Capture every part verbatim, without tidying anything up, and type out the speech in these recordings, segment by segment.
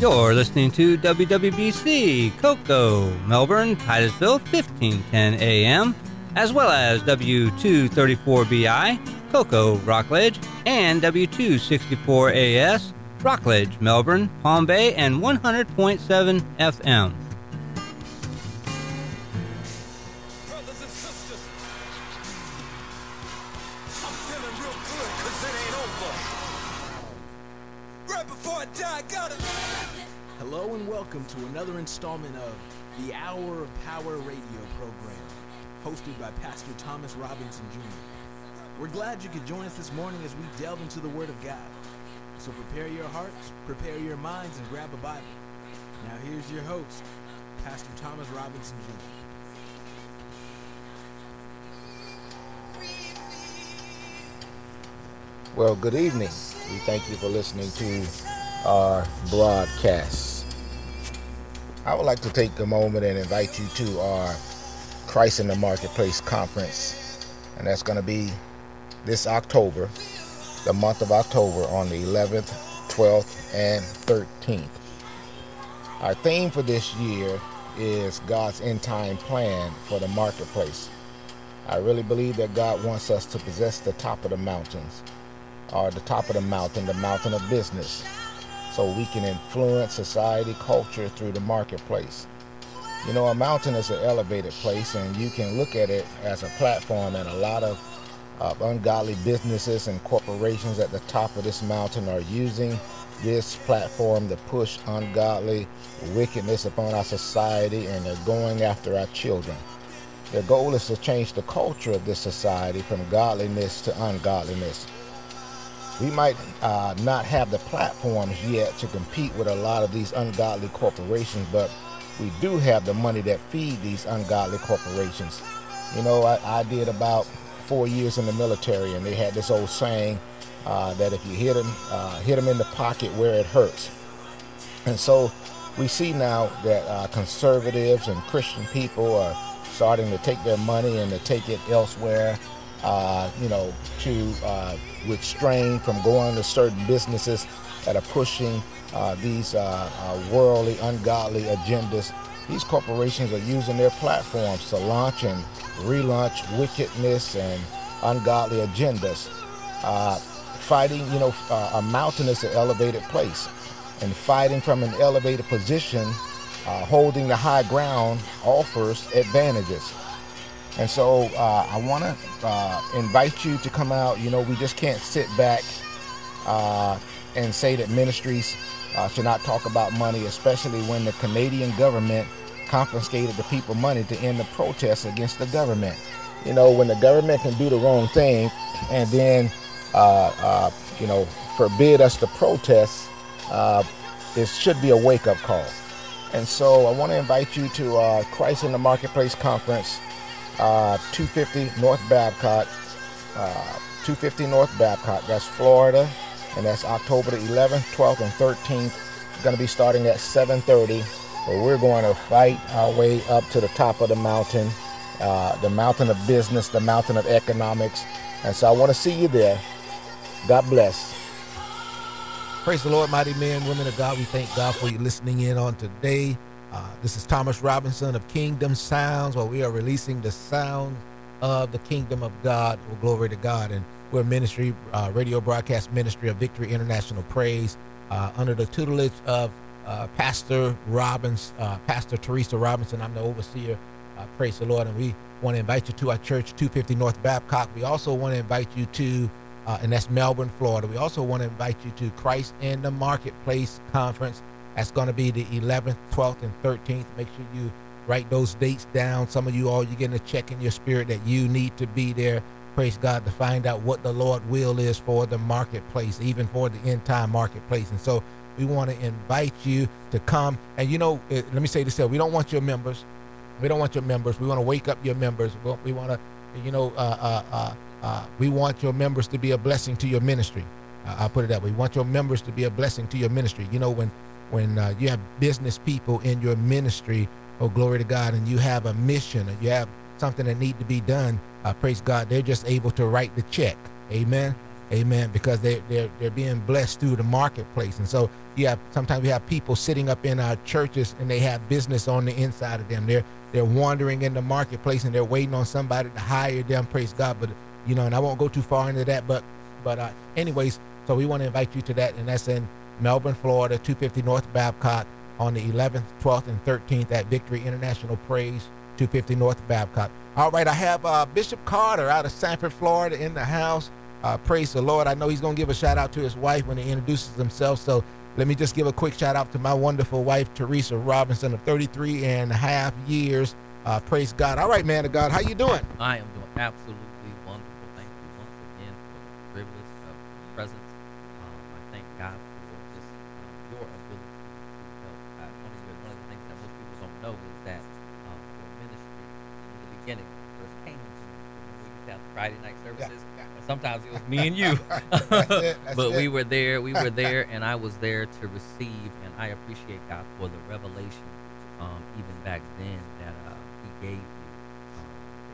You're listening to W W B C, Cocoa, Melbourne, Titusville, fifteen ten A M, as well as W two thirty-four B I, Cocoa, Rockledge, and W two sixty-four A S, Rockledge, Melbourne, Palm Bay, and one hundred point seven F M. Brothers and sisters, I'm feeling real good cause it ain't over. Right before I die, I gotta... Hello and welcome to another installment of the Hour of Power radio program, hosted by Pastor Thomas Robinson Junior We're glad you could join us this morning as we delve into the Word of God. So prepare your hearts, prepare your minds, and grab a Bible. Now here's your host, Pastor Thomas Robinson Junior Well, good evening. We thank you for listening to our broadcast. I would like to take a moment and invite you to our Christ in the Marketplace conference, and that's going to be this October, the month of October, on the eleventh, twelfth, and thirteenth. Our theme for this year is God's end-time plan for the marketplace. I really believe that God wants us to possess the top of the mountains, or the top of the mountain, the mountain of business, so we can influence society, culture through the marketplace. You know, a mountain is an elevated place, and you can look at it as a platform, and a lot of uh, ungodly businesses and corporations at the top of this mountain are using this platform to push ungodly wickedness upon our society, and they're going after our children. Their goal is to change the culture of this society from godliness to ungodliness. We might uh, not have the platforms yet to compete with a lot of these ungodly corporations, but we do have the money that feed these ungodly corporations. You know, I, I did about four years in the military, and they had this old saying uh, that if you hit them, uh, hit them in the pocket where it hurts. And so we see now that uh, conservatives and Christian people are starting to take their money and to take it elsewhere. Uh, you know, to uh, restrain from going to certain businesses that are pushing uh, these uh, uh, worldly, ungodly agendas. These corporations are using their platforms to launch and relaunch wickedness and ungodly agendas. Uh, fighting, you know, uh, a mountain is an elevated place, and fighting from an elevated position, uh, holding the high ground, offers advantages. And so uh, I want to uh, invite you to come out. You know, we just can't sit back uh, and say that ministries uh, should not talk about money, especially when the Canadian government confiscated the people money to end the protests against the government. You know, when the government can do the wrong thing and then, uh, uh, you know, forbid us to protest, uh, it should be a wake-up call. And so I want to invite you to uh, Christ in the Marketplace conference. Uh, two fifty North Babcock, uh, two fifty North Babcock, that's Florida, and that's October the eleventh, twelfth, and thirteenth. It's going to be starting at seven thirty, but we're going to fight our way up to the top of the mountain, uh, the mountain of business, the mountain of economics, and so I want to see you there. God bless. Praise the Lord, mighty men, women of God. We thank God for you listening in on today. Uh, this is Thomas Robinson of Kingdom Sounds, where we are releasing the sound of the kingdom of God. Well, glory to God. And we're a ministry, uh, radio broadcast ministry of Victory International Praise, uh, under the tutelage of uh, Pastor Robbins, uh, Pastor Teresa Robinson. I'm the overseer. Uh, praise the Lord. And we want to invite you to our church, two fifty North Babcock. We also want to invite you to, uh, and that's Melbourne, Florida. We also want to invite you to Christ in the Marketplace Conference. That's going to be the eleventh, twelfth, and thirteenth. Make sure you write those dates down. Some of you all, you're getting a check in your spirit that you need to be there. Praise God, to find out what the Lord will is for the marketplace, even for the end time marketplace. And so we want to invite you to come. And you know, eh, let me say this here. We don't want your members. We don't want your members. We want to wake up your members. We want, we want to, you know, uh, uh, uh, uh, we want your members to be a blessing to your ministry. Uh, I'll put it that way. We want your members to be a blessing to your ministry. You know, when When uh, you have business people in your ministry, oh, glory to God, and you have a mission, and you have something that need to be done, uh, praise God, they're just able to write the check. Amen. Amen. Because they they're they're being blessed through the marketplace. And so you have sometimes we have people sitting up in our churches and they have business on the inside of them. They're they're wandering in the marketplace and they're waiting on somebody to hire them. Praise God. But you know, and I won't go too far into that. But but uh, anyways, so we want to invite you to that, and that's in Melbourne, Florida, two fifty North Babcock, on the eleventh, twelfth, and thirteenth at Victory International Praise, two fifty North Babcock. All right, I have uh, Bishop Carter out of Sanford, Florida, in the house. Uh, praise the Lord. I know he's going to give a shout out to his wife when he introduces himself. So let me just give a quick shout out to my wonderful wife, Teresa Robinson, of thirty-three and a half years. Uh, praise God. All right, man of God, how you doing? I am doing absolutely wonderful. Thank you once again for the privilege of your presence. Um, I thank God for just um, your ability to help. Uh, one, of the, one of the things that most people don't know is that um, your ministry in the beginning first came into me. Remember we used to have Friday night services? Yeah. Sometimes it was me and you, that's it, that's but it. we were there. We were there, and I was there to receive. And I appreciate God for the revelation, um, even back then, that uh, He gave you, um,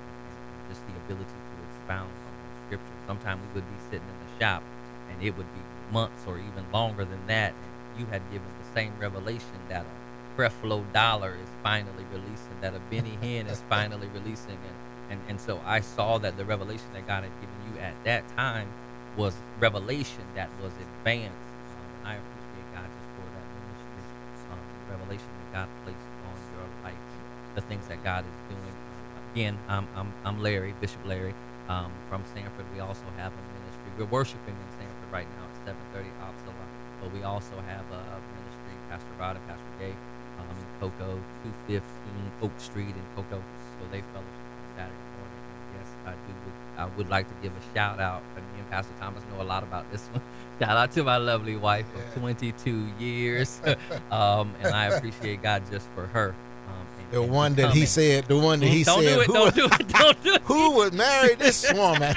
and just the ability to expound on Scripture. Sometimes we would be sitting in the shop, and it would be months or even longer than that. And you had given the same revelation that a Creflo Dollar is finally releasing, that a Benny Hinn is finally releasing, and. And and so I saw that the revelation that God had given you at that time was revelation that was advanced. Um, and I appreciate God just for that ministry, um, revelation that God placed on your life, the things that God is doing. Uh, again, I'm, I'm I'm Larry, Bishop Larry, um, from Sanford. We also have a ministry. We're worshiping in Sanford right now at seven thirty Opsala, but we also have a, a ministry, Pastor Rod and Pastor Gay, um, in Cocoa, two fifteen Oak Street in Cocoa. So they fellowship Saturday morning. And yes, I do. I would like to give a shout out. And me and Pastor Thomas know a lot about this one. Shout out to my lovely wife of twenty-two years, um, and I appreciate God just for her. Um, and, The and one that becoming. he said, the one that he don't said, do it, who, don't do it, don't do it. who would marry this woman?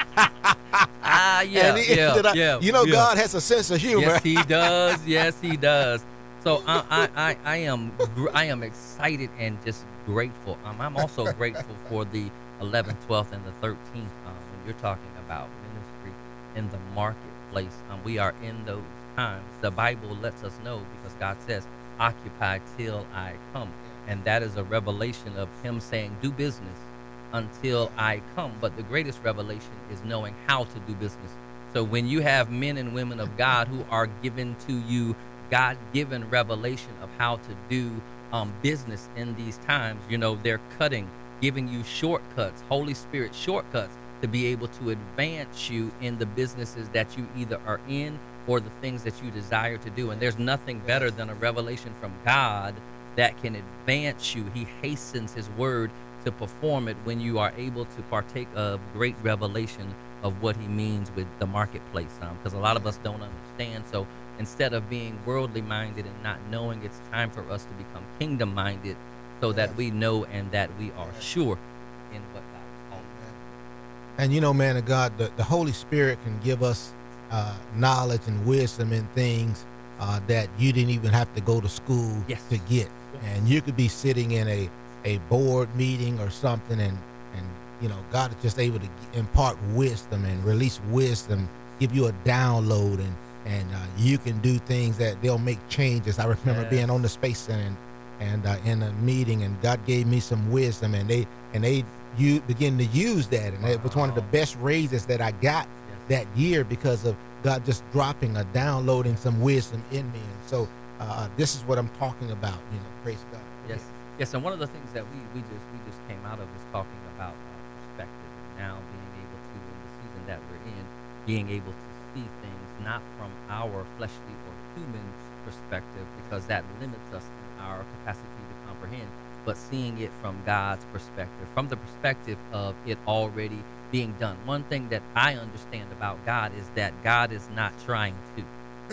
Ah, yeah, And he yeah, ended up- yeah. You know, yeah. God has a sense of humor. Yes, He does. Yes, He does. So I, I, I, I am, gr- I am excited and just grateful. Um, I'm also grateful for the eleventh, twelfth, and the thirteenth. Um, when you're talking about ministry in the marketplace, um, we are in those times. The Bible lets us know because God says, "Occupy till I come," and that is a revelation of Him saying, "Do business until I come." But the greatest revelation is knowing how to do business. So when you have men and women of God who are given to you God-given revelation of how to do um, business in these times, you know, they're cutting, giving you shortcuts, Holy Spirit shortcuts to be able to advance you in the businesses that you either are in or the things that you desire to do. And there's nothing better than a revelation from God that can advance you. He hastens His word to perform it when you are able to partake of great revelation of what He means with the marketplace. Because um, a lot of us don't understand. So instead of being worldly minded and not knowing, it's time for us to become kingdom minded so that we know and that we are sure in what God has called us. And you know, man of God, the, the Holy Spirit can give us uh, knowledge and wisdom in things uh, that you didn't even have to go to school Yes. to get. Yes. And you could be sitting in a, a board meeting or something, and, and you know, God is just able to impart wisdom and release wisdom, give you a download, and and uh, you can do things that they'll make changes. I remember Yes. being on the Space Center and, and uh, in a meeting, and God gave me some wisdom, and they and they you begin to use that, and it was one of the Wow. best raises that I got Yes. that year because of God just dropping a downloading some wisdom in me. And so uh, this is what I'm talking about. You know, praise God. Yes, yes, and one of the things that we, we just we just came out of is talking about uh, perspective, and now being able to, in the season that we're in, being able to see things not from our fleshly or human perspective, because that limits us in our capacity to comprehend, but seeing it from God's perspective, from the perspective of it already being done. One thing that I understand about God is that God is not trying to.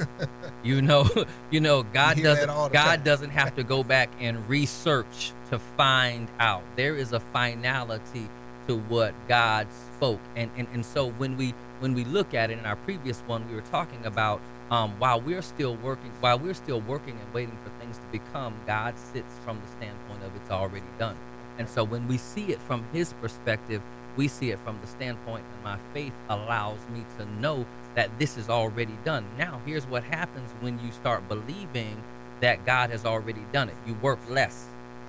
You know, you know, God You hear that doesn't. all the God time. doesn't have to go back and research to find out. There is a finality to what God spoke, and and and so when we when we look at it in our previous one, we were talking about um, while we're still working, while we're still working and waiting for things to become, God sits from the standpoint of it's already done. And so when we see it from His perspective, we see it from the standpoint, and my faith allows me to know that this is already done. Now, here's what happens when you start believing that God has already done it. You work less.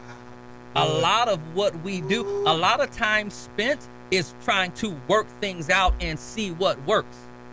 A lot of what we do, a lot of time spent is trying to work things out and see what works.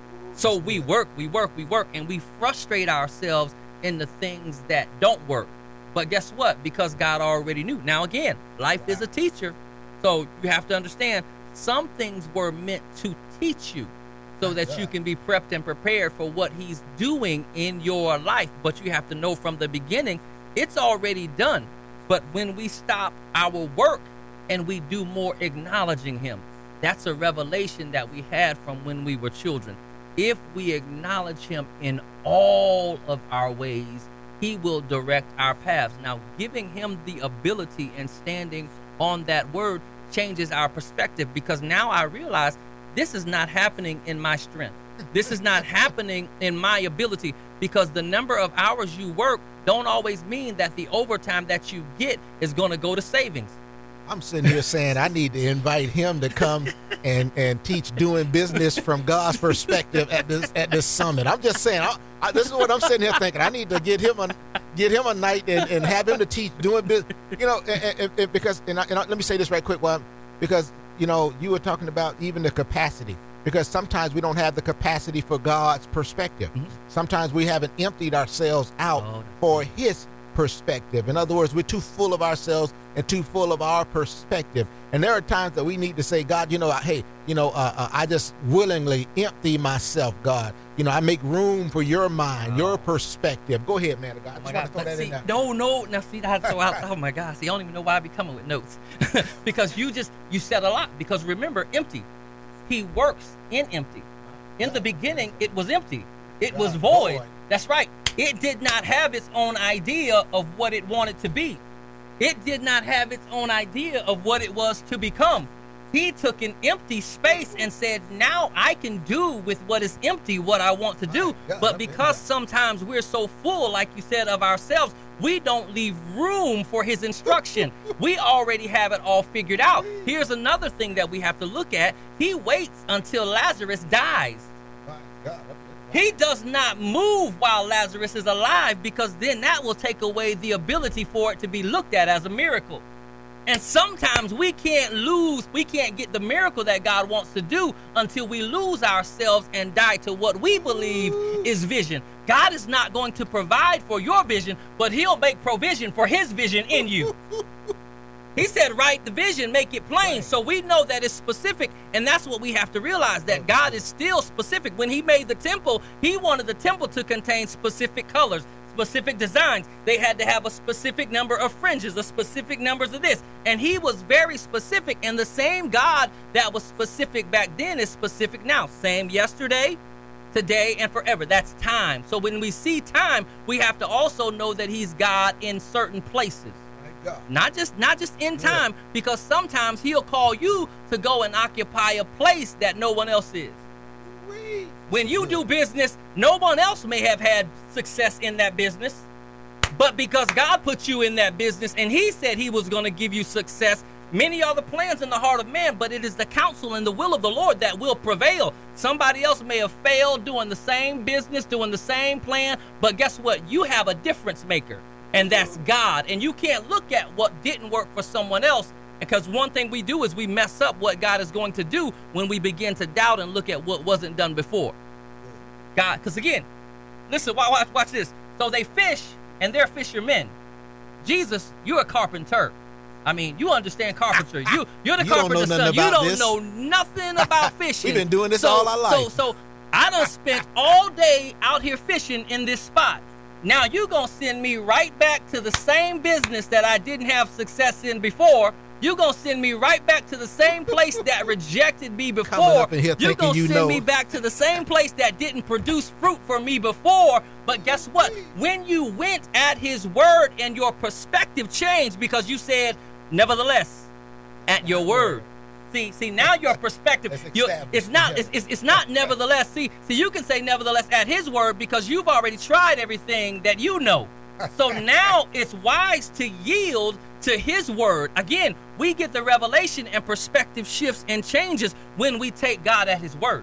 So we work, we work, we work, and we frustrate ourselves in the things that don't work. But guess what? Because God already knew. Now, again, life is a teacher. So you have to understand some things were meant to teach you so that you can be prepped and prepared for what he's doing in your life. But you have to know from the beginning, it's already done. But when we stop our work and we do more acknowledging him, that's a revelation that we had from when we were children. If we acknowledge him in all of our ways, he will direct our paths. Now, giving him the ability and standing on that word changes our perspective, because now I realize this is not happening in my strength. This is not happening in my ability, because the number of hours you work don't always mean that the overtime that you get is going to go to savings. I'm sitting here saying I need to invite him to come and, and teach doing business from God's perspective at this at this summit. I'm just saying, I, I, this is what I'm sitting here thinking. I need to get him a get him a night and, and have him to teach doing business. You know, and, and, and because and, I, and I, let me say this right quick, well, because you know you were talking about even the capacity. Because sometimes we don't have the capacity for God's perspective. Mm-hmm. Sometimes we haven't emptied ourselves out oh, for his perspective. In other words, we're too full of ourselves and too full of our perspective. And there are times that we need to say, God, you know, hey, you know, uh, uh, I just willingly empty myself, God. You know, I make room for your mind, oh. your perspective. Go ahead, man of God. Oh God. That see, no, no. Now, see, that's so out. Oh, my God. See, I don't even know why I be coming with notes. Because you just, you said a lot. Because remember, empty. He works in empty. In the beginning, it was empty. It was void. That's right. It did not have its own idea of what it wanted to be. It did not have its own idea of what it was to become. He took an empty space and said, now I can do with what is empty what I want to do. But because sometimes we're so full, like you said, of ourselves, we don't leave room for his instruction. We already have it all figured out. Here's another thing that we have to look at. He waits until Lazarus dies. He does not move while Lazarus is alive, because then that will take away the ability for it to be looked at as a miracle. And sometimes we can't lose, we can't get the miracle that God wants to do until we lose ourselves and die to what we believe is vision. God is not going to provide for your vision, but he'll make provision for his vision in you. He said, write the vision, make it plain. So we know that it's specific. And that's what we have to realize, that God is still specific. When he made the temple, he wanted the temple to contain specific colors, specific designs. They had to have a specific number of fringes, a specific numbers of this. And he was very specific. And the same God that was specific back then is specific now. Same yesterday, today, and forever. That's time. So when we see time, we have to also know that he's God in certain places. Not just not just in time, because sometimes he'll call you to go and occupy a place that no one else is. When you do business, no one else may have had success in that business, but because God put you in that business and he said he was going to give you success, many are the plans in the heart of man, but it is the counsel and the will of the Lord that will prevail. Somebody else may have failed doing the same business, doing the same plan, but guess what? You have a difference maker. And that's God. And you can't look at what didn't work for someone else, because one thing we do is we mess up what God is going to do when we begin to doubt and look at what wasn't done before. God, because again, listen, watch, watch this. So they fish, and they're fishermen. Jesus, you're a carpenter. I mean, you understand carpentry. You, you're the you carpenter's son. You don't this. know nothing about fishing. We've been doing this so, all our life. So, so I done spent all day out here fishing in this spot. Now you're going to send me right back to the same business that I didn't have success in before. You're going to send me right back to the same place that rejected me before. You're going to you send know. me back to the same place that didn't produce fruit for me before. But guess what? When you went at his word and your perspective changed, because you said, nevertheless, at your word. See, see, now your perspective, you, it's not, it's, it's, it's not nevertheless. See, see, you can say nevertheless at his word because you've already tried everything that you know. So now it's wise to yield to his word. Again, we get the revelation and perspective shifts and changes when we take God at his word.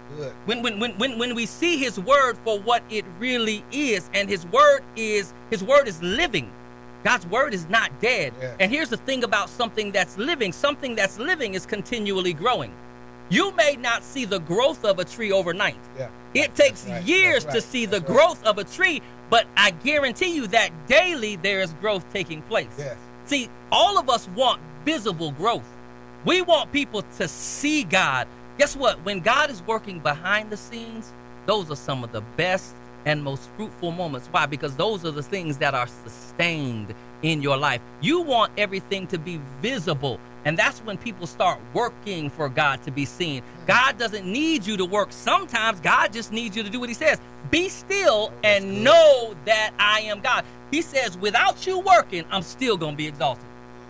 Good. When, when, when, when, when we see his word for what it really is, and his word is his word is living. God's word is not dead. Yeah. And here's the thing about something that's living. Something that's living is continually growing. You may not see the growth of a tree overnight. Yeah. It takes right. years That's to right. see the That's right. growth of a tree, but I guarantee you that daily there is growth taking place. Yes. See, all of us want visible growth. We want people to see God. Guess what? When God is working behind the scenes, those are some of the best and most fruitful moments. Why? Because those are the things that are sustained in your life. You want everything to be visible. And that's when people start working for God to be seen. God doesn't need you to work. Sometimes God just needs you to do what he says. Be still and know that I am God. He says, without you working, I'm still going to be exalted.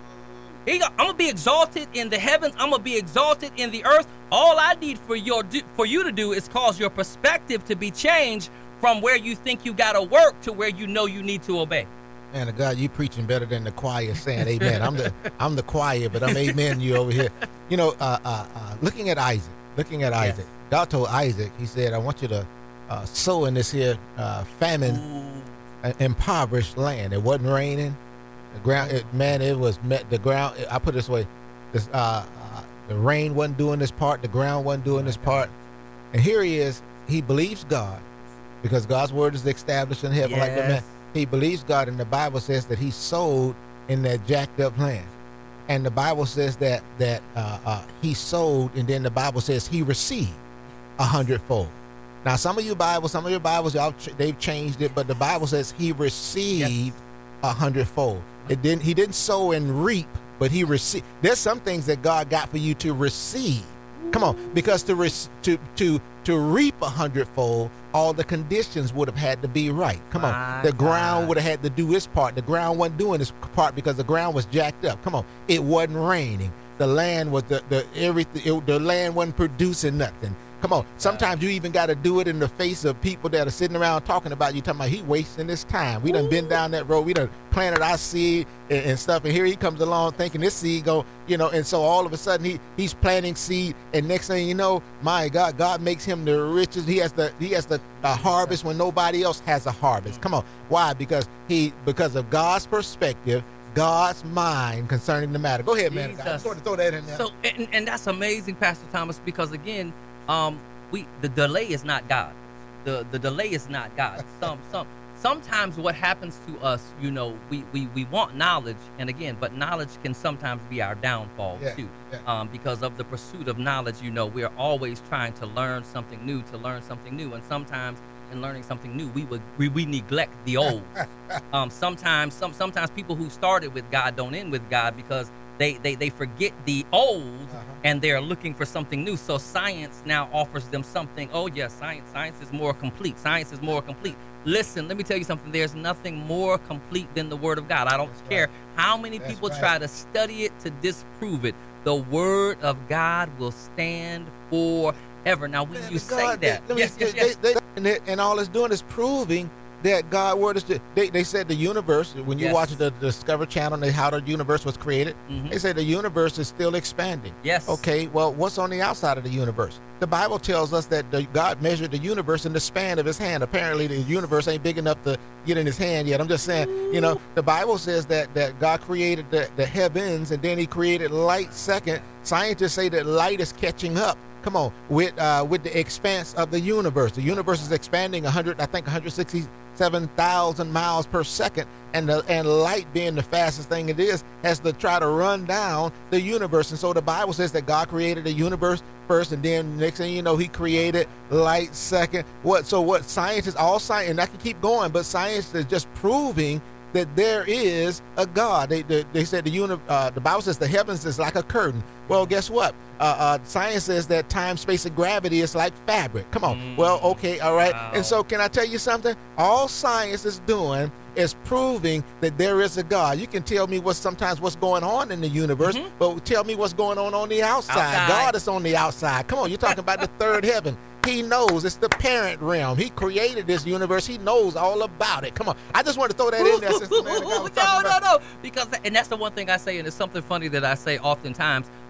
He go, I'm going to be exalted in the heavens. I'm going to be exalted in the earth. All I need for your for you to do is cause your perspective to be changed from where you think you got to work to where you know you need to obey. Man, of God, you preaching better than the choir saying amen. I'm the I'm the choir, but I'm amen you over here. You know, uh, uh, uh, looking at Isaac, looking at Isaac, God told Isaac, he said, I want you to uh, sow in this here uh, famine, uh, impoverished land. It wasn't raining. The ground, it, man, it was met. The ground, I put it this way, this, uh, uh, the rain wasn't doing this part. The ground wasn't doing this part. And here he is. He believes God because God's word is established in heaven like the man. Yes. He believes God, and the Bible says that he sowed in that jacked up land. And the Bible says that that uh, uh, he sowed, and then the Bible says he received a hundredfold. Now, some of you Bibles, some of your Bibles, y'all ch- they've changed it, but the Bible says he received a hundredfold. It didn't. He didn't sow and reap, but he received. There's some things that God got for you to receive. Come on, because to re- to to to reap a hundredfold, all the conditions would have had to be right. Come on, My the ground God. would have had to do its part. The ground wasn't doing its part because the ground was jacked up. Come on, it wasn't raining. The land was the the everything. It, the land wasn't producing nothing. Come on, sometimes you even got to do it in the face of people that are sitting around talking about you, talking about he wasting his time. We done been down that road. We done planted our seed and, and stuff, and here he comes along thinking this seed go, you know, and so all of a sudden he he's planting seed, and next thing you know, my God, God makes him the richest. He has the he has the a harvest when nobody else has a harvest. Come on, why? Because he because of God's perspective, God's mind concerning the matter. Go ahead, man. I just want to throw that in there. So, and, and that's amazing, Pastor Thomas, because again, um, we the delay is not God. The the delay is not God. Some some sometimes what happens to us, you know, we we we want knowledge, and again, but knowledge can sometimes be our downfall Yeah, too, yeah. um, because of the pursuit of knowledge. You know, we're always trying to learn something new, to learn something new, and sometimes in learning something new, we would we, we neglect the old. um, sometimes some sometimes people who started with God don't end with God because they they, they forget the old. Uh-huh. And they're looking for something new. So science now offers them something. Oh yes, science science is more complete. Science is more complete. Listen, let me tell you something. There's nothing more complete than the Word of God. I don't That's care right. how many That's people right. try to study it to disprove it. The Word of God will stand forever. Now, when Man, you the say God, that, they- let me- yes, yes, they- yes. they- and, it- and all it's doing is proving that God word is. They, they said the universe. When you Yes. watch the Discovery Channel, they, how the universe was created. Mhm. They say the universe is still expanding. Yes. Okay. Well, what's on the outside of the universe? The Bible tells us that the, God measured the universe in the span of His hand. Apparently, the universe ain't big enough to get in His hand yet. I'm just saying. You know, the Bible says that that God created the, the heavens and then He created light second. Scientists say that light is catching up. Come on, with uh, with the expanse of the universe. The universe is expanding one hundred, I think, one hundred sixty-seven thousand miles per second, and the and light being the fastest thing it is, has to try to run down the universe. And so the Bible says that God created the universe first, and then next thing you know, He created light second. What? So what? Scientists, all science, and I can keep going, but science is just proving that there is a God. They they, they said the uni, uh, the Bible says the heavens is like a curtain. Well, guess what? Uh, uh, science says that time, space, and gravity is like fabric. Come on. Mm. Well, okay, all right. Wow. And so, can I tell you something? All science is doing is proving that there is a God. You can tell me what sometimes what's going on in the universe, Mhm. but tell me what's going on on the outside. Outside. God is on the outside. Come on, you're talking about the third heaven. He knows. It's the parent realm. He created this universe. He knows all about it. Come on. I just wanted to throw that in there. Since the man that I was no, talking no, about. no. Because, and that's the one thing I say, and it's something funny that I say oftentimes.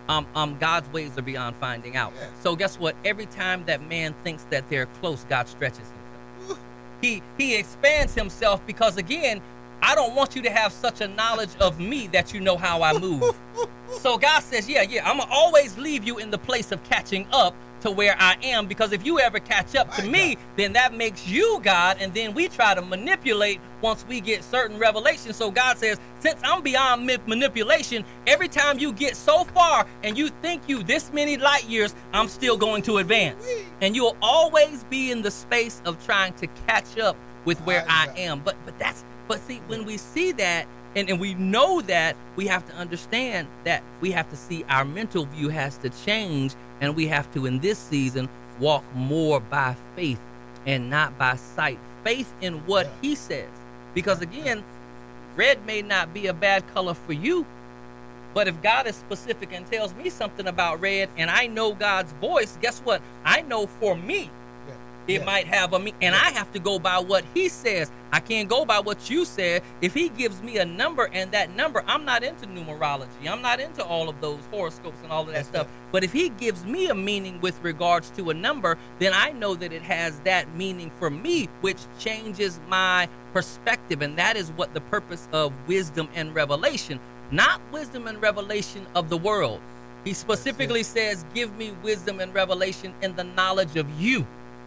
Um, um, God's ways are beyond finding out. Yes. So guess what? Every time that man thinks that they're close, God stretches himself. He he expands himself because again, I don't want you to have such a knowledge of me that you know how I move. So God says, yeah, yeah, I'm gonna always leave you in the place of catching up to where I am, because if you ever catch up to My me, God. then that makes you God, and then we try to manipulate once we get certain revelations. So God says, since I'm beyond ma- manipulation, every time you get so far and you think you this many light years, I'm still going to advance. And you'll always be in the space of trying to catch up with where My I God. am. But but that's but see, when we see that and, and we know that, we have to understand that we have to see our mental view has to change, and we have to, in this season, walk more by faith and not by sight. Faith in what Yeah. he says. Because again, red may not be a bad color for you, but if God is specific and tells me something about red and I know God's voice, guess what? I know for me, Yeah. it Yeah. might have a me, and I have to go by what he says. I can't go by what you said. If he gives me a number, and that number, I'm not into numerology. I'm not into all of those horoscopes and all of that That's stuff. right. But if he gives me a meaning with regards to a number, then I know that it has that meaning for me, which changes my perspective. And that is what the purpose of wisdom and revelation, not wisdom and revelation of the world. He specifically says, give me wisdom and revelation in the knowledge of you.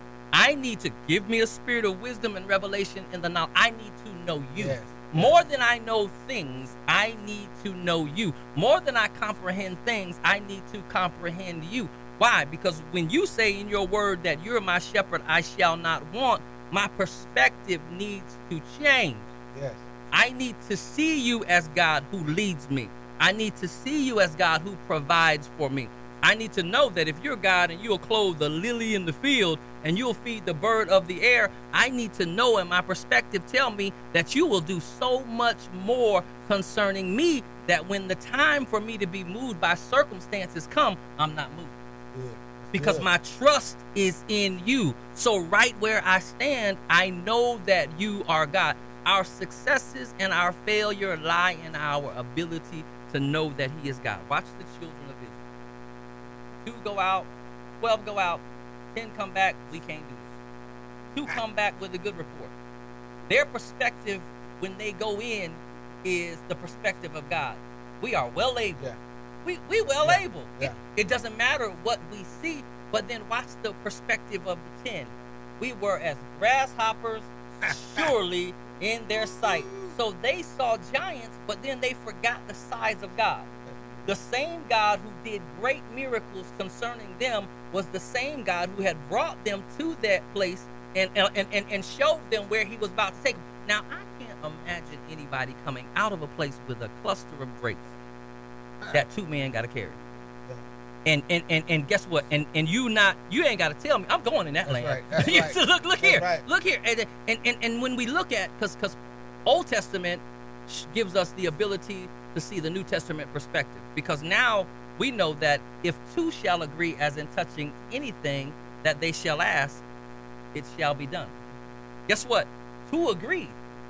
I need to give me a spirit of wisdom and revelation in the knowledge. I need to know you. Yes. More than I know things, I need to know you. More than I comprehend things, I need to comprehend you. Why? Because when you say in your word that you're my shepherd, I shall not want, my perspective needs to change. Yes. I need to see you as God who leads me. I need to see you as God who provides for me. I need to know that if you're God and you'll clothe the lily in the field and you'll feed the bird of the air, I need to know, and my perspective tell me that you will do so much more concerning me, that when the time for me to be moved by circumstances come, I'm not moved. Good. That's Because good. my trust is in you. So right where I stand, I know that you are God. Our successes and our failure lie in our ability to know that he is God. Watch the children of Israel. Two go out, twelve go out, ten come back, we can't do this. Two come back with a good report. Their perspective when they go in is the perspective of God. We are well able. Yeah. We we well Yeah, able. yeah. It, it doesn't matter what we see, but then watch the perspective of the ten. We were as grasshoppers surely in their sight. So they saw giants, but then they forgot the size of God. The same God who did great miracles concerning them was the same God who had brought them to that place and and, and, and showed them where he was about to take them. Now, I can't imagine anybody coming out of a place with a cluster of grapes that two men got to carry. And, and and and guess what? And and you not you ain't got to tell me. I'm going in that That's land. right. That's You right. see, look look That's here, right. look here. And and and, and when we look at because because Old Testament sh- gives us the ability to see the New Testament perspective, because now we know that if two shall agree as in touching anything that they shall ask, it shall be done. Guess what? Two agreed.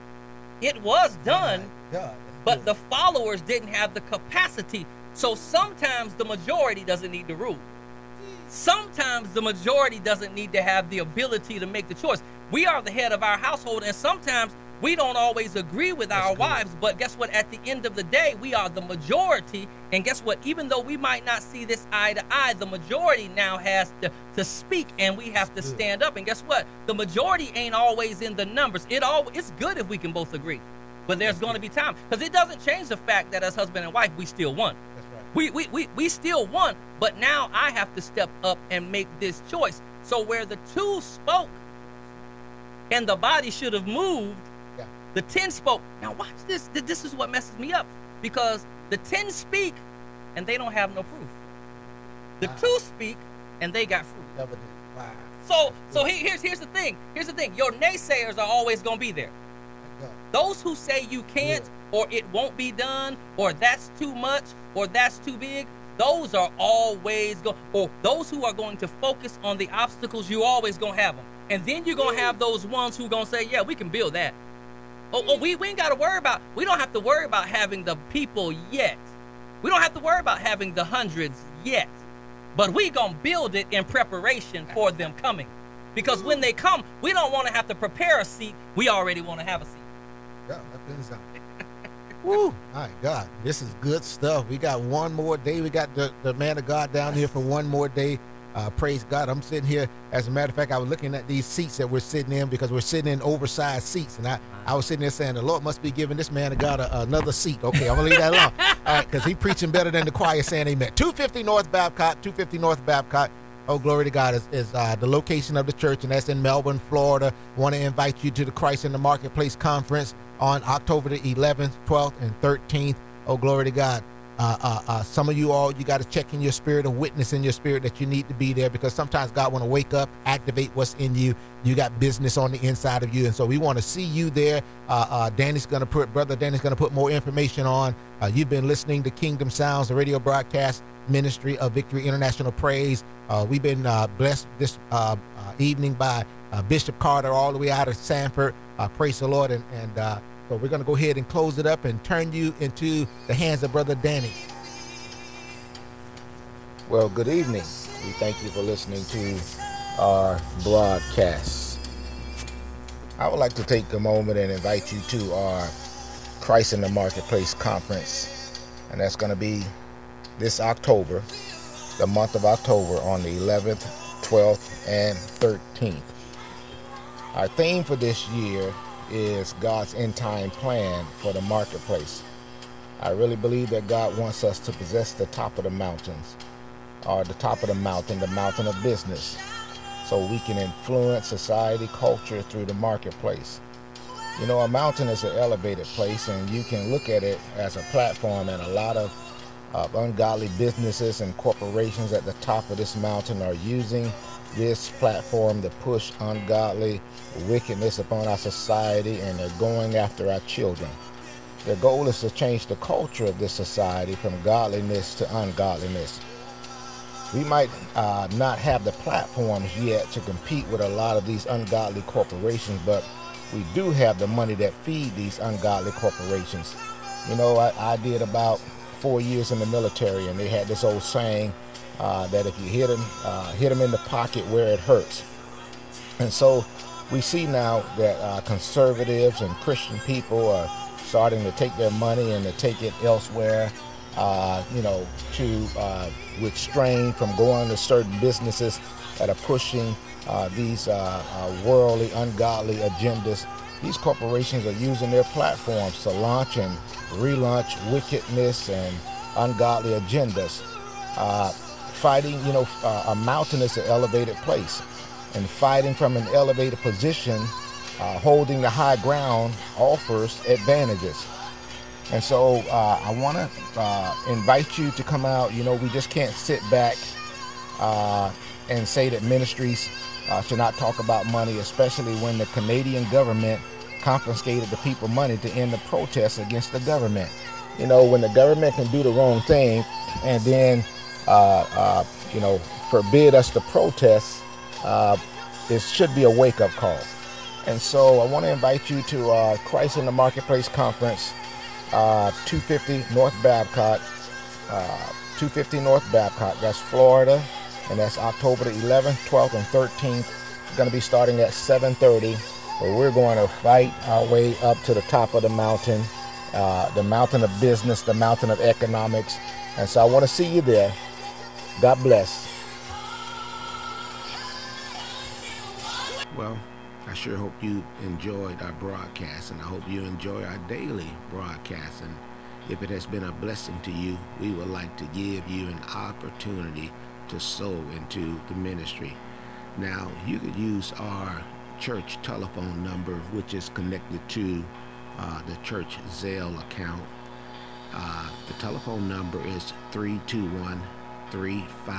It was done. My God, that's But good. the followers didn't have the capacity. So sometimes the majority doesn't need to rule. Sometimes the majority doesn't need to have the ability to make the choice. We are the head of our household, and sometimes we don't always agree with That's our good. wives. But guess what? At the end of the day, we are the majority. And guess what? Even though we might not see this eye to eye, the majority now has to, to speak, and we have to That's good. stand up. And guess what? The majority ain't always in the numbers. It all it's good if we can both agree. But there's going to be time, because it doesn't change the fact that as husband and wife, we still won. That's right. We, we, we, we still won, but now I have to step up and make this choice. So where the two spoke and the body should have moved, Yeah. the ten spoke. Now watch this. Th- This is what messes me up, because the ten speak and they don't have no proof. The Wow. two speak and they got fruit. Evidence. Wow. So so he, here's here's the thing. Here's the thing. Your naysayers are always gonna be there. Thank God. Those who say you can't, or it won't be done, or that's too much, or that's too big, those are always go. Or those who are going to focus on the obstacles, you always gonna have them. And then you're gonna have those ones who gonna say, yeah, we can build that. Oh, oh we, we ain't gotta worry about, we don't have to worry about having the people yet. We don't have to worry about having the hundreds yet, but we gonna build it in preparation for them coming. Because when they come, we don't want to have to prepare a seat. We already want to have a seat. Yeah, that been something. Woo! My God, this is good stuff. We got one more day. We got the, the man of God down here for one more day. Uh, praise God. I'm sitting here. As a matter of fact, I was looking at these seats that we're sitting in because we're sitting in oversized seats. And I, I was sitting there saying, the Lord must be giving this man of God a, another seat. Okay, I'm going to leave that alone. All right, because he preaching better than the choir saying amen. two fifty North Babcock, two fifty North Babcock. Oh, glory to God, is, is uh, the location of the church, and that's in Melbourne, Florida. Want to invite you to the Christ in the Marketplace Conference on October the eleventh, twelfth, and thirteenth. Oh, glory to God. Uh, uh, uh, some of you all, you got to check in your spirit, a witness in your spirit that you need to be there, because sometimes God want to wake up, activate what's in you. You got business on the inside of you, and so we want to see you there. Uh, uh, Danny's going to put, Brother Danny's going to put more information on. Uh, you've been listening to Kingdom Sounds, the radio broadcast ministry of Victory International Praise. Uh, we've been uh, blessed this uh, uh, evening by uh, Bishop Carter all the way out of Sanford. Uh, praise the Lord, and, and uh, so we're going to go ahead and close it up and turn you into the hands of Brother Danny. Well, good evening. We thank you for listening to our broadcast. I would like to take a moment and invite you to our Christ in the Marketplace Conference, and that's going to be this October, the month of October, on the eleventh, twelfth, and thirteenth. Our theme for this year is God's end time plan for the marketplace. I really believe that God wants us to possess the top of the mountains, or the top of the mountain, the mountain of business, so we can influence society, culture through the marketplace. You know, a mountain is an elevated place, and you can look at it as a platform, and a lot of of ungodly businesses and corporations at the top of this mountain are using this platform to push ungodly wickedness upon our society, and they're going after our children. Their goal is to change the culture of this society from godliness to ungodliness. We might uh, not have the platforms yet to compete with a lot of these ungodly corporations, but we do have the money that feed these ungodly corporations. You know, I, I did about four years in the military, and they had this old saying uh, that if you hit them, uh, hit them in the pocket where it hurts. And so we see now that uh, conservatives and Christian people are starting to take their money and to take it elsewhere, uh, you know, to uh, restrain from going to certain businesses that are pushing uh, these uh, uh, worldly, ungodly agendas. These corporations are using their platforms to launch and relaunch wickedness and ungodly agendas. Uh, fighting, you know, uh, a mountain is an elevated place, and fighting from an elevated position, uh, holding the high ground, offers advantages. And so uh, I want to uh, invite you to come out. You know, we just can't sit back uh, and say that ministries uh, should not talk about money, especially when the Canadian government confiscated the people money to end the protests against the government. You know, when the government can do the wrong thing and then, uh, uh, you know, forbid us to protest, uh, it should be a wake-up call. And so I want to invite you to uh, Christ in the Marketplace Conference, uh, two fifty North Babcock, uh, two fifty North Babcock. That's Florida, and that's October the eleventh, twelfth, and thirteenth. It's going to be starting at seven thirty. But we're going to fight our way up to the top of the mountain, uh, the mountain of business, the mountain of economics. And so I want to see you there. God bless. Well, I sure hope you enjoyed our broadcast, and I hope you enjoy our daily broadcast. And if it has been a blessing to you, we would like to give you an opportunity to sow into the ministry. Now, you could use our church telephone number, which is connected to uh, the church Zelle account. Uh, the telephone number is three two one, three five